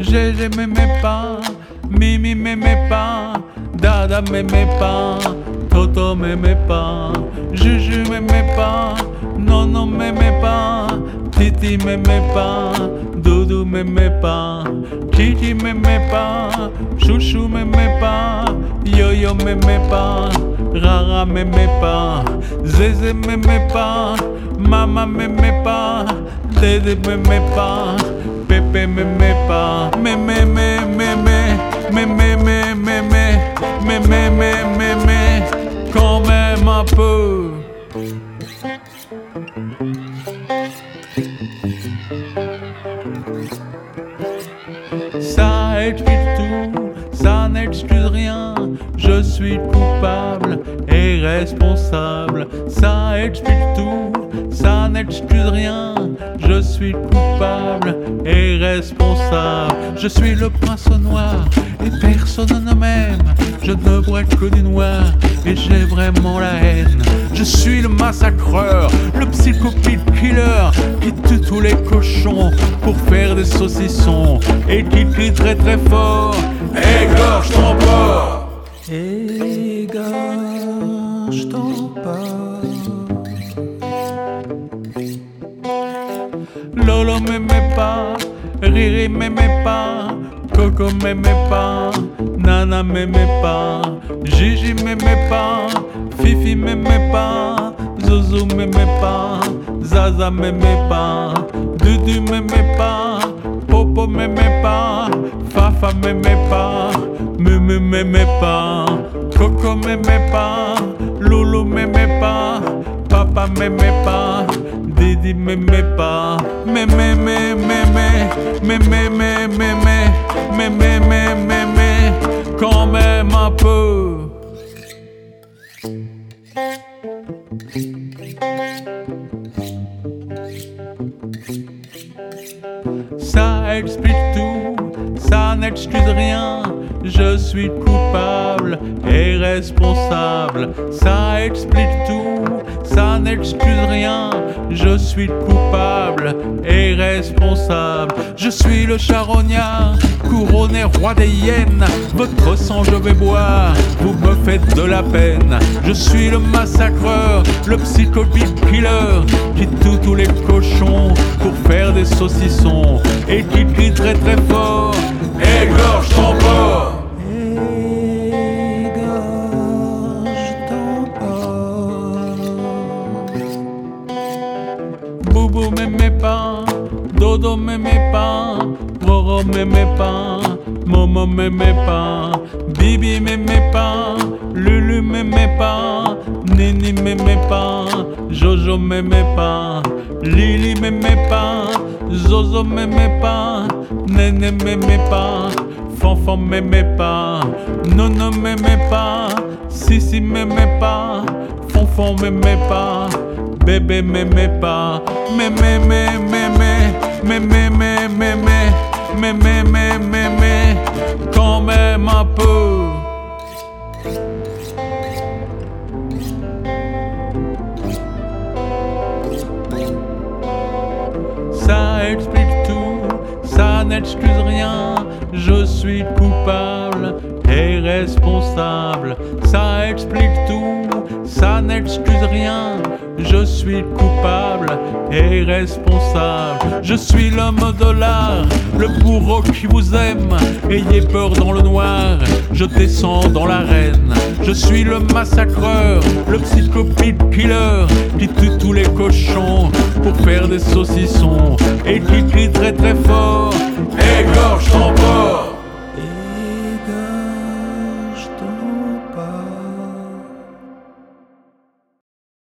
Gégé m'aimait pas, Mimi m'aimait pas, Dada m'aimait pas, Toto m'aimait pas, Juju m'aimait pas, Nono m'aimait pas, Titi m'aimait pas, Doudou m'aimait pas, Kiki m'aimait pas, Chouchou m'aimait pas, Yo-Yo m'aimait pas, Rara m'aimait pas, Zézé m'aimait pas, Mama m'aimait pas, Dédé m'aimait pas, Pépé m'aimait pas, mémé, quand même un peu. Ça explique tout, ça n'excuse rien. Je suis coupable et responsable. Ça explique tout, ça n'excuse rien. Je suis coupable et responsable. Je suis le prince noir et personne ne m'aime. Je ne vois que du noir et j'ai vraiment la haine. Je suis le massacreur, le psychopathe killer qui tue tous les cochons pour faire des saucissons et qui crie très très fort: égorge ton porc! Égorge ton porc. Lolo m'aimait pas, Riri m'aimait pas, Coco m'aimait pas, Nana m'aimait pas, Gigi m'aimait pas, Fifi m'aimait pas, Zouzou m'aimait pas, Zaza m'aimait pas, Dudu m'aimait pas, Popo m'aimait pas, Fafa m'aimait pas, Mumu m'aimait pas, Coco m'aimait pas, Loulou m'aimait pas, Papa m'aimait pas, Didi m'aimait pas, quand même un peu. Ça explique tout, ça n'excuse rien. Je suis coupable et responsable. Ça explique tout, ça n'excuse rien. Je suis coupable et responsable. Je suis le charognard, couronné roi des hyènes. Votre sang je vais boire, vous me faites de la peine. Je suis le massacreur, le psychopathe killer qui tue tous les cochons pour faire des saucissons et qui crie très très fort: égorge ton porc! Boubou m'aimait pas, Dodo m'aimait pas, Roro m'aimait pas, Momo m'aimait pas, Bibi m'aimait pas, Lulu m'aimait pas, Nini m'aimait pas, Jojo m'aimait pas, Lili m'aimait pas, Zozo m'aimait pas, Néné m'aimait pas, Fanfan m'aimait pas, Nono m'aimait pas, Sissi m'aimait pas, Fonfon m'aimait pas, bébé m'aimait pas, quand même un peu. Ça explique tout, ça n'excuse rien. Je suis coupable et responsable. Ça explique tout, ça n'excuse rien. Je suis coupable et responsable. Je suis l'homme de l'art, le bourreau qui vous aime. Ayez peur dans le noir, je descends dans l'arène. Je suis le massacreur, le psychopathe killer qui tue tous les cochons pour faire des saucissons et qui crie très très fort: égorge ton porc!